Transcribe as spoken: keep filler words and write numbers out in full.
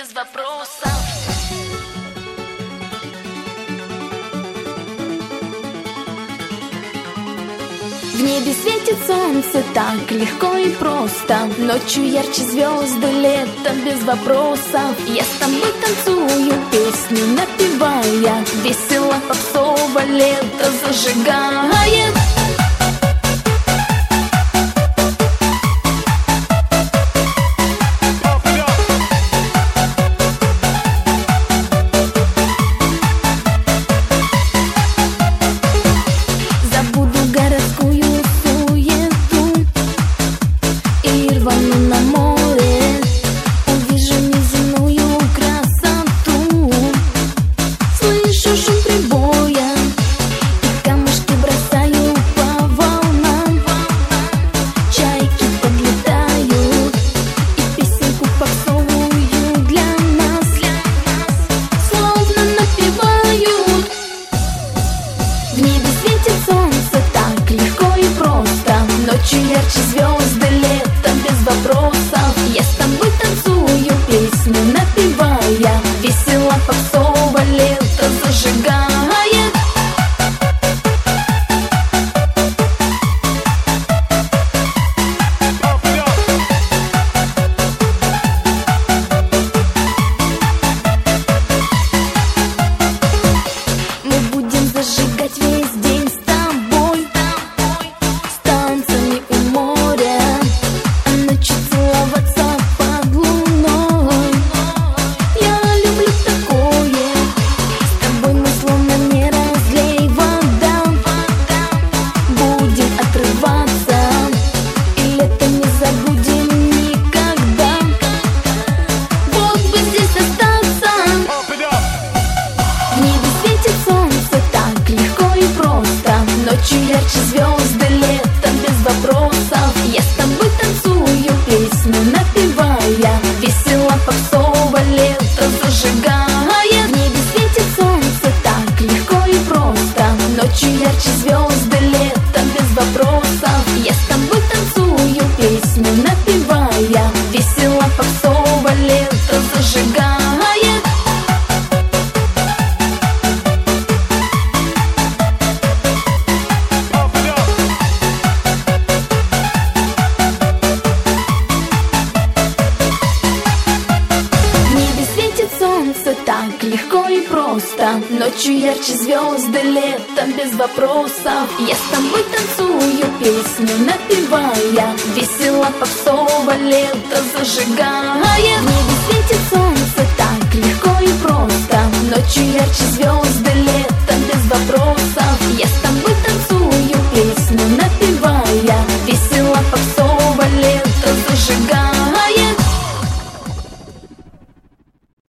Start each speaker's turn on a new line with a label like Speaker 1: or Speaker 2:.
Speaker 1: без вопросов.
Speaker 2: В небе светит солнце так легко и просто. Ночью ярче звезды, лето без вопросов. Я с тобой танцую, песню напевая. Весело попсово лето зажигает. Ночью ярче звезды, лето без вопросов. Я с тобой танцую, песню напевая. Весело попсово лето зажигает. Мы будем зажигать весь день с тобой. Ночью ярче звезды, лето без вопросов. Я с тобой танцую, песню напевая. Весело попсово лето зажигает. В небе светит солнце так легко и просто. Ночью ярче звезды, лето без вопросов. Я с тобой танцую, песню напевая. Весело попсово лето зажигает. Так легко и просто. Ночью ярче звезды, лето без вопросов. Я с тобой танцую, песню напевая. Весело попсово лето зажигает. В небе светит солнце так легко и просто. Ночью ярче звезды, лето без вопросов. Я с тобой танцую, песню напевая. Весело попсово лето зажигает.